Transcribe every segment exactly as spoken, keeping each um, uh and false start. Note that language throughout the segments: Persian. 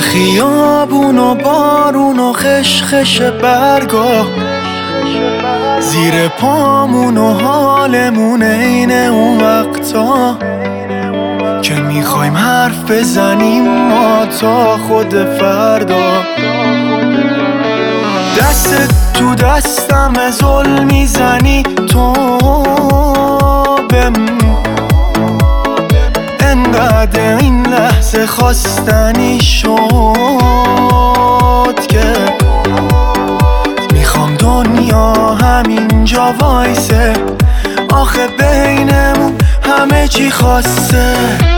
خیابون و بارون و خشخش برگا زیر پامون و حالمون عین اون وقتا که میخوایم حرف بزنیم ما تا خود فردا. دست تو دستم ظلم میزنی تو بمون، انقدر این لحظه خواستنی شد که میخوام دنیا همینجا وایسه، آخه بینمون همه چی خواسته.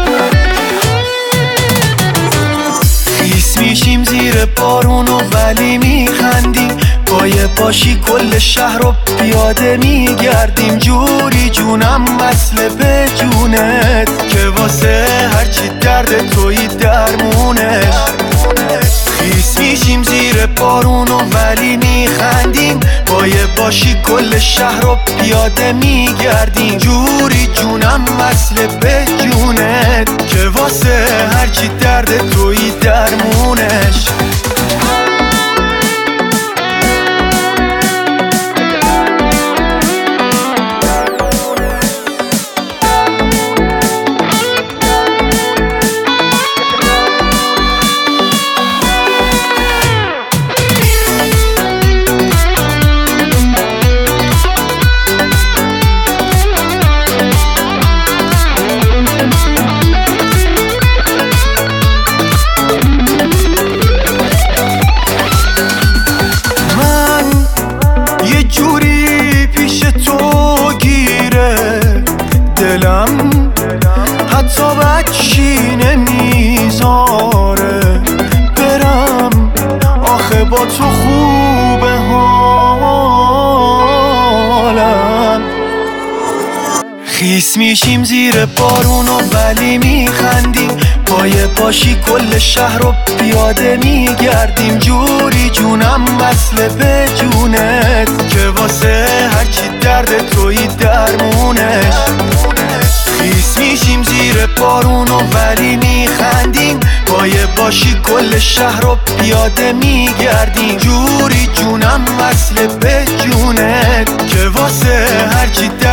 خیس میشیم زیر بارون و ولی میخندیم، پای پاشی کل شهر رو پیاده میگردیم، جوری جونم وصله به جونت که واسه هرچی درد توی درمونش. خیس میشیم زیر بارون و ولی میخندیم، پای پاشی کل شهر رو پیاده میگردیم، جوری جونم وصله به جونت که واسه هرچی درد توی درمونش. دلم حتی بچی نمیذاره برم، آخه با تو خوبه حالم. خیس میشیم زیر بارون و ولی میخندیم، پای پاشی کل شهر رو پیاده میگردیم، جوری جونم وصله به جونت که واسه هرچی درد توی درمونش. خیس میشیم زیر بارون و ولی میخندیم، پای پاشی کل شهر رو پیاده میگردیم، جوری جونم وصله به جونت که واسه هرچی